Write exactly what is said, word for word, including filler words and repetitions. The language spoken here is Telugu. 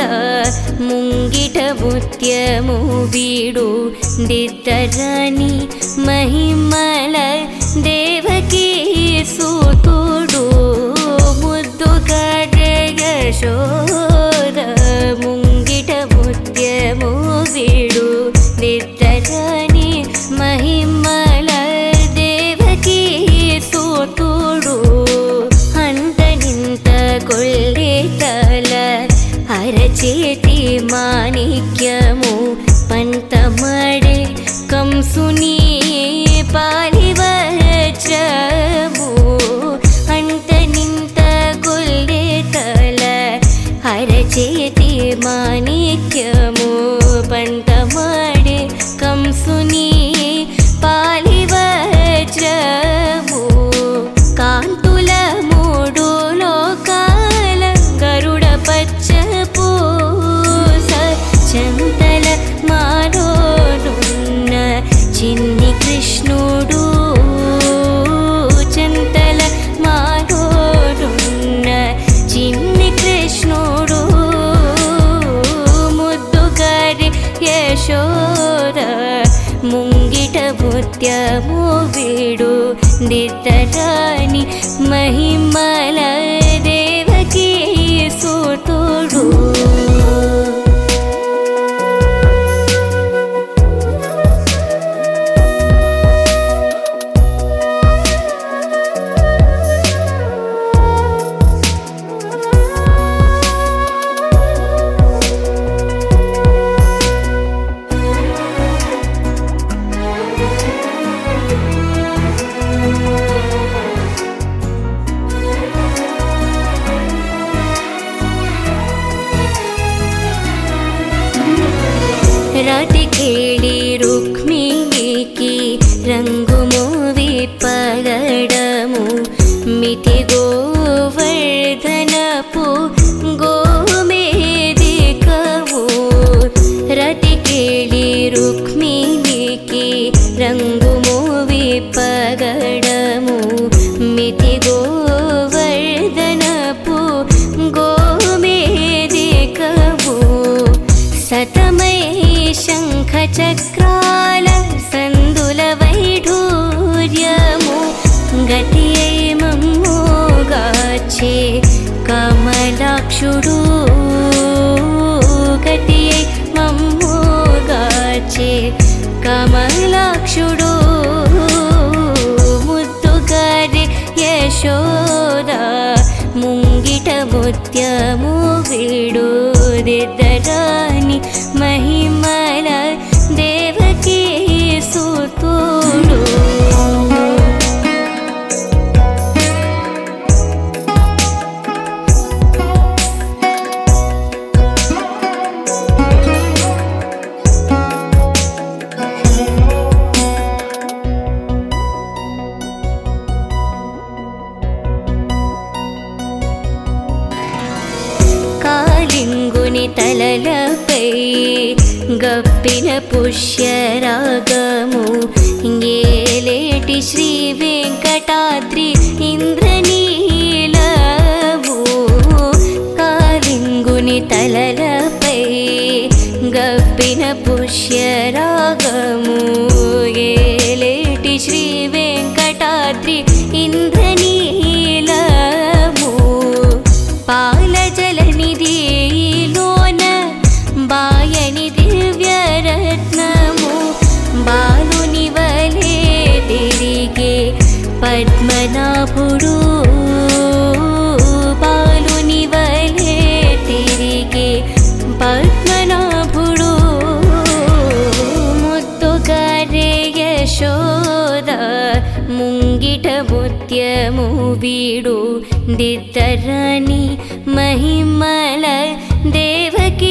ముంగిట ముత్యము వీడు దిద్దరాని మహిమల దేవకీ సూతుడు ముద్దుగా యశోద ముంగిట ముత్యము వీడు దిద్దరాని మహిమల దేవకీ సూతుడు అంతనింత కొల్లేతల అరచేతి మాణిక్యము పంతమడే కంసుని పాలివజ్రము అంతనింత కొల్లేతల అరచేతి మాణిక్యము పంతమడే కంసుని పాలివజ్రము కాంతుల మూడు లోకాల గరుడ పచ్చ పూస చంతల మారోడున్న చిన్ని కృష్ణుడు చంతల మారోడున్న చిన్ని కృష్ణుడు ముద్దుగారి యశోద ముంగిట ముత్యము వీడు దిద్దరాని మహిమల దేవకీ సూతుడు రాతి కేళి రుక్మిణికి రంగుము విప్పగడము మితి గోవర్ధనపు గోమేదికము రాతి కేళి రుక్మిణికి రంగుము విప్పగడము మితి గోవర్ధనపు గోమేదికము సతమై శంఖ చక్రాల సందుల వైఢూర్యము గతియై మమ్మోగాచే కమలాక్షుడు గతియై మమ్మోగాచే కమలాక్షుడు ముద్దుగారి యశోద ముంగిట ముత్యము వీడు దిద్దరాని మహిమల దేవకీ సూతుడు కాలింగుని తలలపై గప్పిన పుష్యరాగము ఏలేటి శ్రీ వెంకటాద్రి ఇంద్రనీలము కాలింగుని తలలపై గప్పిన పుష్యరాగము ఏలేటి శ్రీ వెంకటాద్రి ఇంద్రనీలము పాల జలనిధిలోన బాయని దివ్యరత్నము బాలుని వలే తిరిగే పద్మనాభుడు బాలుని వలే తిరిగే పద్మనాభుడు ముద్దుగారే యశోద ముంగిట ముత్యము వీడు దిద్దరాని మహిమల దేవకీ